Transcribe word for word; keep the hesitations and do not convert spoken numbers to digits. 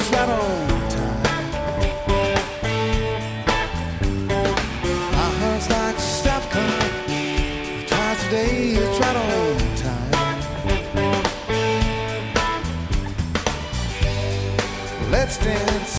is right on time. My heart's like a stop car. Twice a day, it's right on time. Let's dance.